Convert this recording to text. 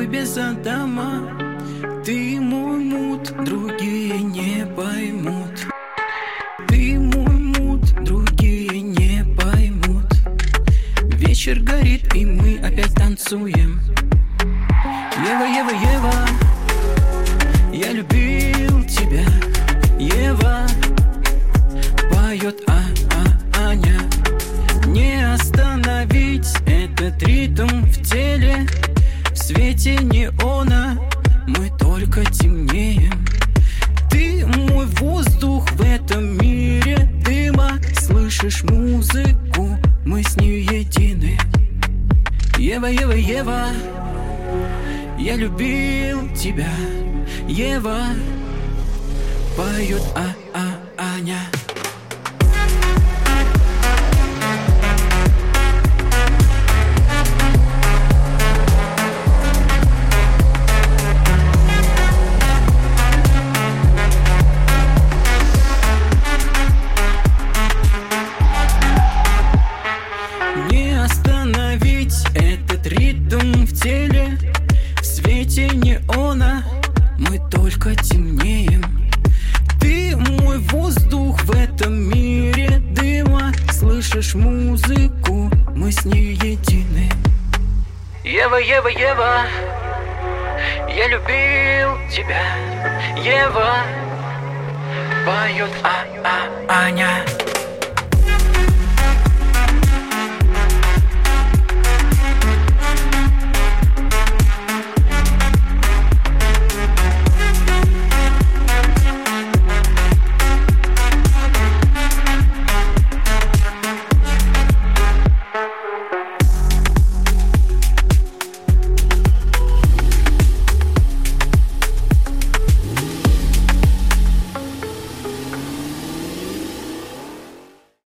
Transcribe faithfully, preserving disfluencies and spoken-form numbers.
без Адама. Ты мой мут, другие не поймут. Ты мой мут, другие не поймут. Вечер горит, и мы опять танцуем. Ева, Ева, Ева, я любил тебя. Ева, поет а, а, Аня. Не остановить этот ритм в теле. В свете неона мы только темнеем. Ты мой воздух в этом мире дыма. Слышишь музыку, мы с ней едины. Ева, Ева, Ева, я любил тебя. Ева, поет а, а, Аня. Не остановить этот ритм в теле. В свете неона мы только темнеем. Ты мой воздух в этом мире дыма. Слышишь музыку, мы с ней едины. Ева, Ева, Ева, я любил тебя. Ева, поет а, а, Аня.